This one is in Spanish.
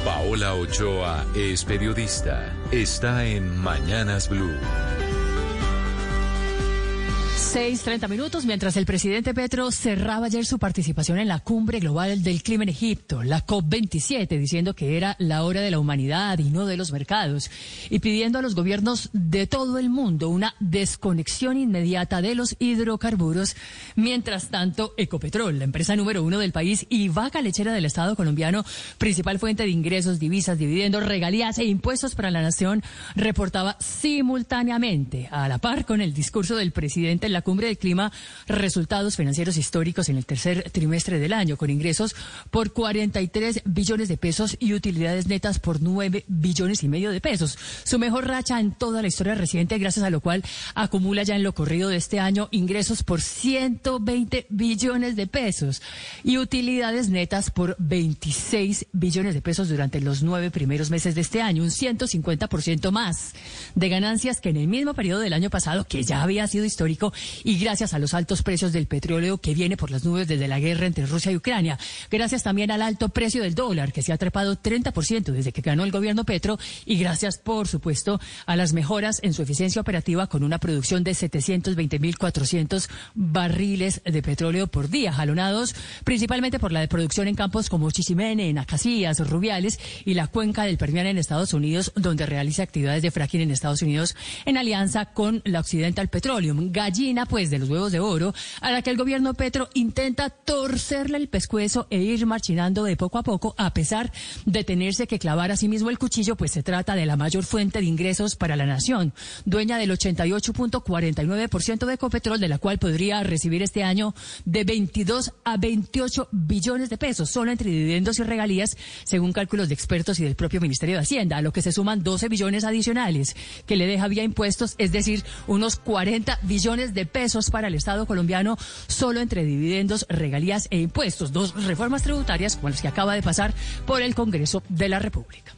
Paola Ochoa es periodista. Está en Mañanas Blue. 6:30, mientras el presidente Petro cerraba ayer su participación en la Cumbre Global del Clima en Egipto, la COP27, diciendo que era la hora de la humanidad y no de los mercados, y pidiendo a los gobiernos de todo el mundo una desconexión inmediata de los hidrocarburos. Mientras tanto, Ecopetrol, la empresa número 1 del país y vaca lechera del Estado colombiano, principal fuente de ingresos, divisas, dividendos, regalías e impuestos para la nación, reportaba simultáneamente, a la par con el discurso del presidente en la Cumbre del Clima, resultados financieros históricos en el tercer trimestre del año, con ingresos por 43 billones de pesos y utilidades netas por 9,5 billones de pesos. Su mejor racha en toda la historia reciente, gracias a lo cual acumula ya en lo corrido de este año ingresos por 120 billones de pesos y utilidades netas por 26 billones de pesos durante los 9 primeros meses de este año, un 150% más de ganancias que en el mismo periodo del año pasado, que ya había sido histórico, y gracias a los altos precios del petróleo que viene por las nubes desde la guerra entre Rusia y Ucrania, gracias también al alto precio del dólar, que se ha trepado 30% desde que ganó el gobierno Petro, y gracias, por supuesto, a las mejoras en su eficiencia operativa, con una producción de 720.400 barriles de petróleo por día, jalonados principalmente por la de producción en campos como Chichimene, en Acacías, Rubiales y la cuenca del Permian en Estados Unidos, donde realiza actividades de fracking en Estados Unidos en alianza con la Occidental Petroleum, gallina pues de los huevos de oro, a la que el gobierno Petro intenta torcerle el pescuezo e ir marchinando de poco a poco, a pesar de tenerse que clavar a sí mismo el cuchillo, pues se trata de la mayor fuente de ingresos para la nación, dueña del 88.49% de Ecopetrol, de la cual podría recibir este año de 22 a 28 billones de pesos, solo entre dividendos y regalías, según cálculos de expertos y del propio Ministerio de Hacienda, a lo que se suman 12 billones adicionales que le deja vía impuestos, es decir, unos 40 billones de pesos para el Estado colombiano, solo entre dividendos, regalías e impuestos, dos reformas tributarias como las que acaba de pasar por el Congreso de la República.